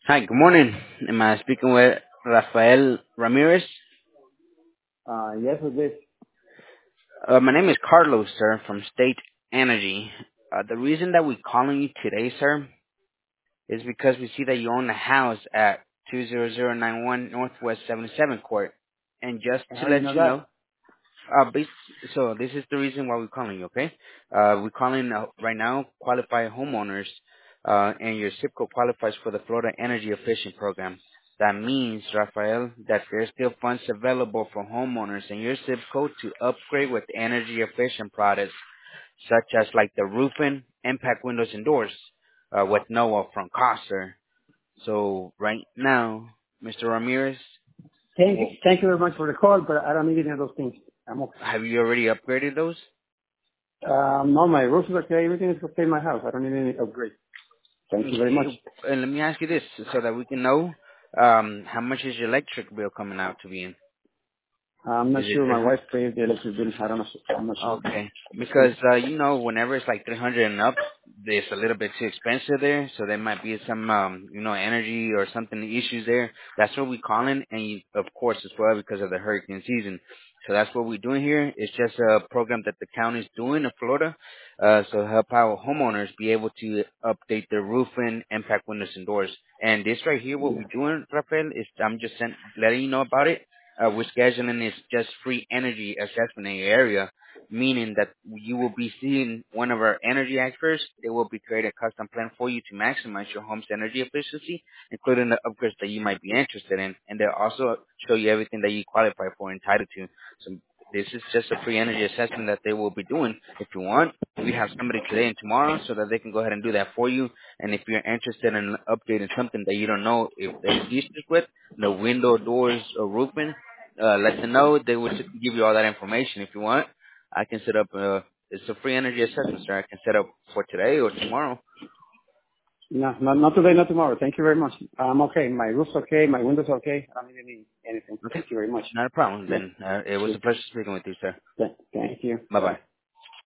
Hi, good morning. Am I speaking with Rafael Ramirez? Yes, it is. My name is Carlos, sir, from State Energy. The reason that we're calling you today, sir, is because we see that you own a house at 20091 Northwest 77 Court. And just to How you let know you know, that? bas so this is the reason why we're calling you, okay? We're calling right now qualified homeowners, and your zip code qualifies for the Florida Energy Efficient Program. That means, Rafael, that there's still funds available for homeowners in your zip code to upgrade with energy efficient products, such as like the roofing, impact windows and doors, with no upfront cost, sir. So right now, Mr. Ramirez, Thank you very much for the call, but I don't need any of those things. I'm okay. have you already upgraded those? No, my roof is okay. Everything is okay in my house. I don't need any upgrade. Thank you very much. Okay, and let me ask you this so that we can know how much is your electric bill coming out to be in? I'm not Is it sure. My 300? wife pays the electric bill. I don't know. I'm not sure. Okay, because whenever it's like 300 and up, it's a little bit too expensive there, so there might be some energy or something issues there. That's what we're calling, and of course as well because of the hurricane season. So that's what we're doing here. It's just a program that the county's doing in Florida, so help our homeowners be able to update their roofing, impact windows and doors. And this right here, what we're doing, Rafael, is I'm just letting you know about it. We're scheduling is just free energy assessment in your area, meaning that you will be seeing one of our energy experts. They will be creating a custom plan for you to maximize your home's energy efficiency, including the upgrades that you might be interested in. And they'll also show you everything that you qualify for and entitled to. So this is just a free energy assessment that they will be doing. If you want, we have somebody today and tomorrow so that they can go ahead and do that for you. And if you're interested in updating something that you don't know if there's issues with, the window, doors, or roofing, let them know. They will give you all that information if you want. I can set up, it's a free energy assessment, sir. I can set up for today or tomorrow. No, not today, not tomorrow. Thank you very much. I'm okay. My roof's okay. My window's okay. I don't need anything. Okay. Thank you very much. Not a problem. Yeah. Then it was Sure. a pleasure speaking with you, sir. Thank you. Bye-bye. Bye.